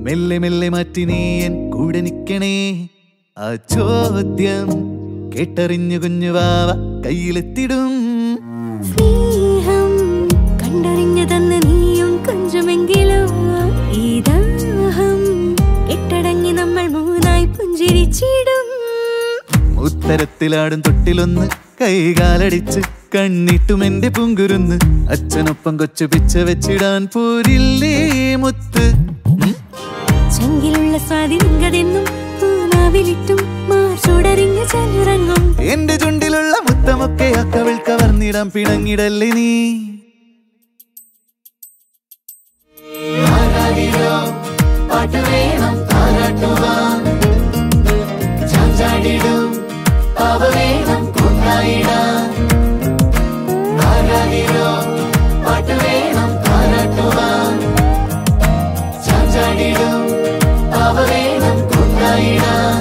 മെല്ലെ മെല്ലെ മാറ്റി നീ എൻ കൂടെ നിക്കണേ. ആ ചോദ്യം കേട്ടറിഞ്ഞു കുഞ്ഞു വാവ കയ്യിലെത്തിടും. സ്നേഹം കണ്ടറിഞ്ഞു തന്ന നീയും കൊഞ്ചുമെങ്കിലോ ഈ ദാഹം കെട്ടടങ്ങി നമ്മൾ മൂന്നായി പുഞ്ചിരിച്ചിടും. ഉത്തരത്തിലാടും തൊട്ടിലൊന്ന് കൈകാലടിച്ച് കണ്ണിട്ടും എന്റെ പുങ്കുരുന്ന് അച്ഛനൊപ്പം കൊച്ചു പിച്ച വെച്ചിടാൻ പോരില്ലേ മുത്ത്. ചങ്കിലുള്ള സ്വാതിരിങ്കതെന്നും പൂനാവിലിട്ടും മാർച്ചോടറിഞ്ഞ ചലുറങ്ങും. എന്റെ ചുണ്ടിലുള്ള മുത്തമൊക്കെ അക്കവിൾ കവർന്നിടാൻ പിണങ്ങിടല്ലേ നീ. പാട്ട് വേണം താരാട്ടുവാൻ ചാഞ്ചാടിടും പാവ വേണം കൊണ്ടായിടാൻ. പാട്ട് വേണം താരാട്ടുവാൻ ചാഞ്ചാടിടും പാവ വേണം കൊണ്ടായിടാൻ.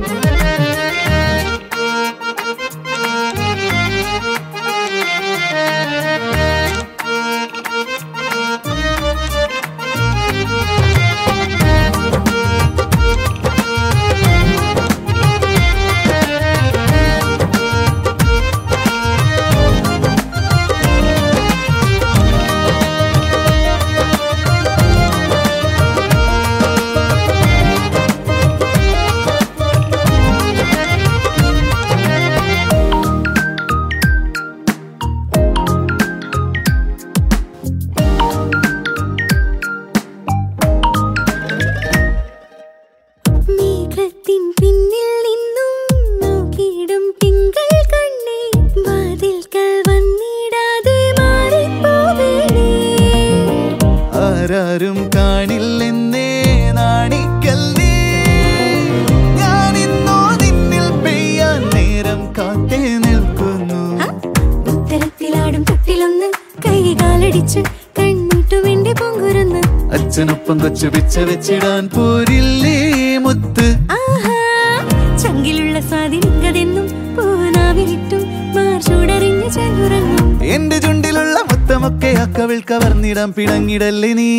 പിന്നിൽ നിന്നും നോക്കിയിടും തിങ്കൾ കണ്ണേ വാതിൽക്കൽ വന്നിടാതെ മാറിപ്പോവേണേ. ആരാരും കാണില്ലെന്നേ നാണിക്കല്ലേ ഞാനിന്നോ നിന്നിൽ പെയ്യാൻ നേരം കാത്തേ നിൽക്കുന്നു. ഉത്തരത്തിലാടും തൊട്ടിലൊന്ന് കൈകാലടിച്ച് കണ്ണിട്ടും എന്റെ പൊങ്കുരുന്ന് അച്ഛനൊപ്പം കൊച്ചു പിച്ച വെച്ചിടാൻ പോരില്ലേ മുത്ത്. ചങ്കിലുള്ള സ്വാതിരിങ്കതെന്നും പൂനാവിലിട്ടും മാർച്ചോടറിഞ്ഞ ചലുറങ്ങും. എന്റെ ചുണ്ടിലുള്ള മുത്തമൊക്കെ അക്കവിൾ കവർന്നിടാൻ പിണങ്ങിടല്ലേ നീ.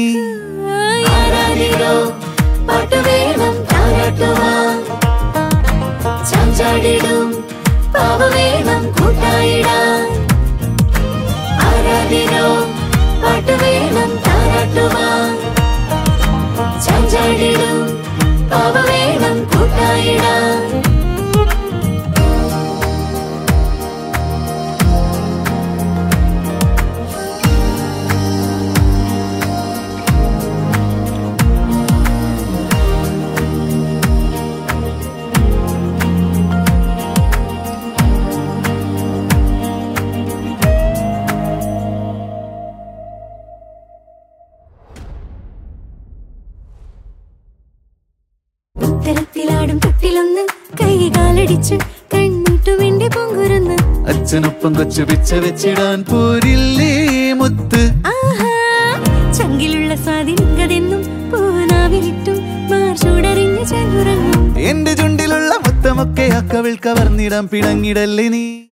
പാട്ട് വേണം താരാട്ടുവാൻ ചാഞ്ചാടിടും പാവ വേണം കൂട്ടായിടാൻ. പാട്ട് വേണം താരാട്ടുവാൻ ചാഞ്ചാടിടും പാവ വേണം കൂട്ടായിടാൻ. ഉത്തരത്തിലാടും തൊട്ടിലൊന്ന് കൈകാലടിച്ച് കണ്ണിട്ടും എന്റെ പൊങ്കുരുന്ന് അച്ഛനൊപ്പം കൊച്ചു പിച്ച വെച്ചിടാൻ പോരില്ലേ മുത്ത്. ചങ്കിലുള്ള സ്വാതിരിങ്കതെന്നും പൂനാവിലിട്ടും മാർച്ചോടറിഞ്ഞ ചലുറങ്ങും. എന്റെ ചുണ്ടിലുള്ള മുത്തമൊക്കെ അക്കവിൾ കവർന്നിടാൻ പിണങ്ങിടല്ലേ നീ.